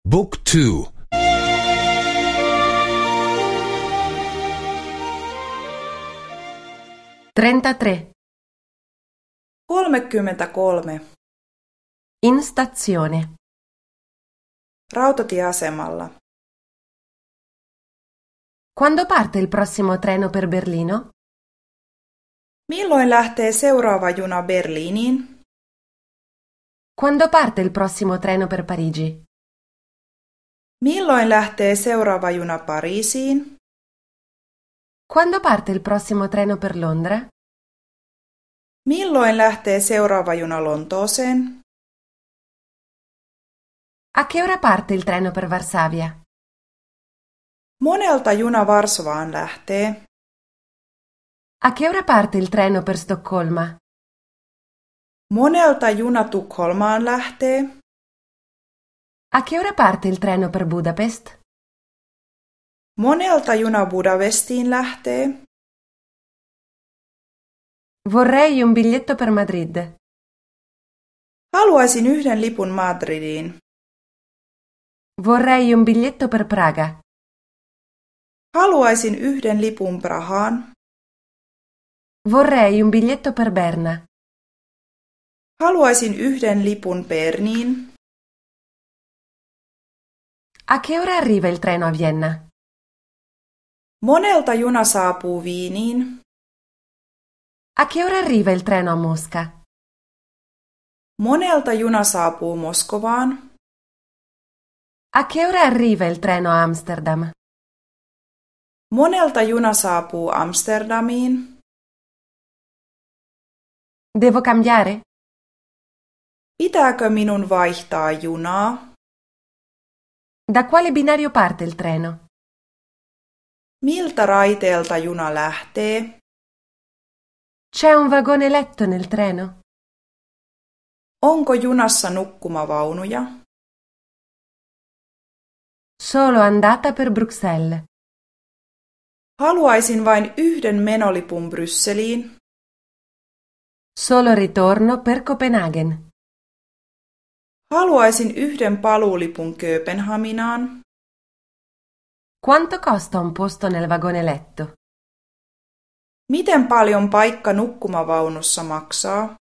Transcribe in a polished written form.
Book 2. 33. 33. In stazione. Rautatieasemalla. Quando parte il prossimo treno per Berlino? Milloin lähtee seuraava juna Berliiniin? Quando parte il prossimo treno per Parigi? Milloin lähtee seuraava juna Pariisiin? Quando parte il prossimo treno per Londra? Milloin lähtee seuraava juna Lontooseen? A che ora parte il treno per Varsavia? Monelta juna Varsovaan lähtee? A che ora parte il treno per Stoccolma? Monelta juna Tukholmaan lähtee? A che ora parte il treno per Budapest? Monelta juna Budapestiin lähtee? Vorrei un biglietto per Madrid. Haluaisin yhden lipun Madridiin. Vorrei un biglietto per Praga. Haluaisin yhden lipun Prahaan. Vorrei un biglietto per Berna. Haluaisin yhden lipun Berniin. A che ora arriva il treno a Vienna? Monelta juna saapuu Viiniin? A che ora arriva il treno a Mosca? Monelta juna saapuu Moskovaan? A che ora arriva il treno a Amsterdam? Monelta juna saapuu Amsterdamiin? Devo cambiare? Pitääkö minun vaihtaa junaa? Da quale binario parte il treno? Miltä raiteelta juna lähtee? C'è un vagone letto nel treno? Onko junassa nukkumavaunuja? Solo andata per Bruxelles. Haluaisin vain yhden menolipun Brysseliin. Solo ritorno per Copenaghen. Haluaisin yhden paluulipun Kööpenhaminaan. Quanto costa un posto nel vagone letto? Miten paljon paikka nukkumavaunussa maksaa?